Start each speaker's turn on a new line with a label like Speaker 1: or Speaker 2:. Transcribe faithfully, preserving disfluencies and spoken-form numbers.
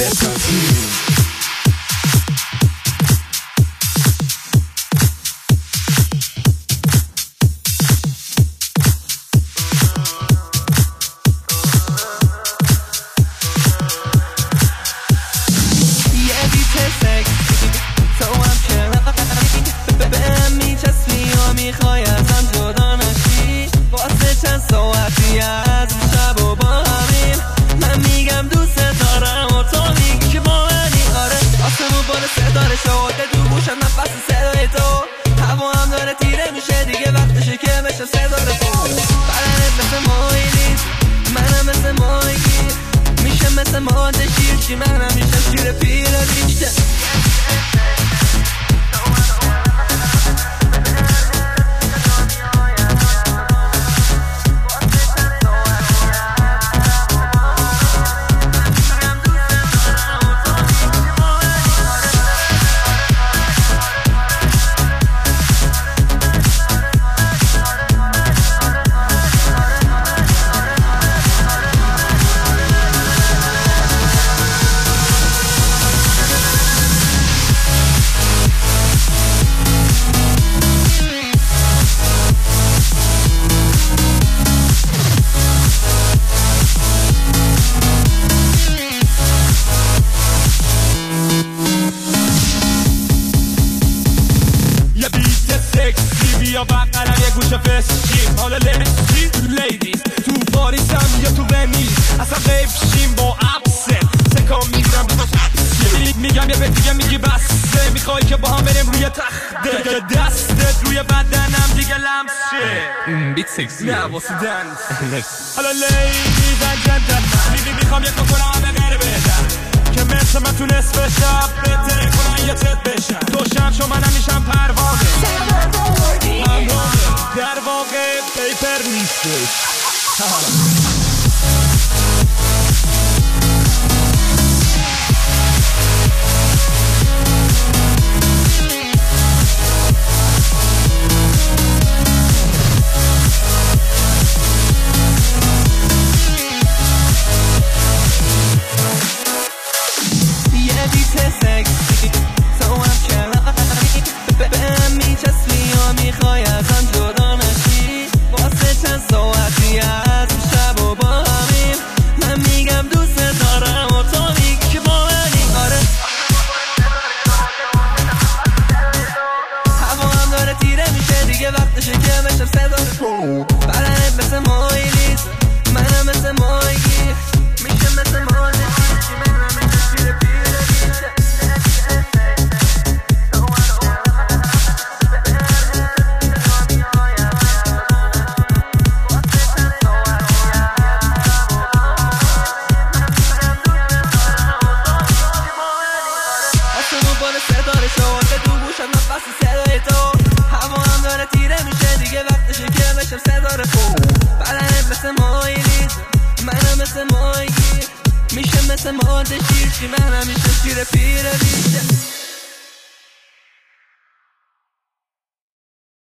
Speaker 1: بسازیم.
Speaker 2: میخوای ازم جدا نشی واسه چند ساعتی از شب و با همین من میگم دوست دارم و تو میگی که با منی. آره آسمون بالا ستاره شده تو گوشم نفس صدای تو هوا هم داره تیره میشه دیگه وقتشه که بشه صدای تو. بدنت مثل ماهی نیست منم مثل ماهی گیر میشه مثل ماده شیر چی منم میشه شیر پیره بیشتر.
Speaker 3: یا بقرم یه گوشه فسشیم حالا لشیم لیدیز تو پاریسم یا تو ونیز اصلا غیب شیم با ابسه سکام میگیرم میگم یه به دیگه میگی بسته میخوای که با هم بریم روی تخته دستت روی بدنم دیگه لمس شه
Speaker 1: بیت سکسی
Speaker 3: نه واسه دنس. حالا لیدیز انجنتل میبی میخوام یه کنم همه غیر بدن که مثل من تو نصف شب بهتره کنن یه تت بشن دوشم شو منم میشم پروانه در واقع پیپر نیستش.
Speaker 2: یه بیت سکسی تو هم کناری بهم میچسبی و میخوای ازم جدا نشی واسه چند ساعتی از شب و با همین من میگم دوست دارم و تو میگی که با منی. آره هوا هم داره تیره میشه دیگه وقتشه که بشم صدای بدنت مثل ماهی نیست منم مثل ماهی گیر میشه مثل ماهی منم مثل شیر پیره بیشه. بالا ستاره شده تو گوشم نفس صدای تو هوا هم داره تیره میشه دیگه وقتشه که بشم صدای تو. بدنت مثل ماهی نیست منم مثل ماهی گیر میشه مثل ماده شیر چی منم میشه شیر پیره بیشه.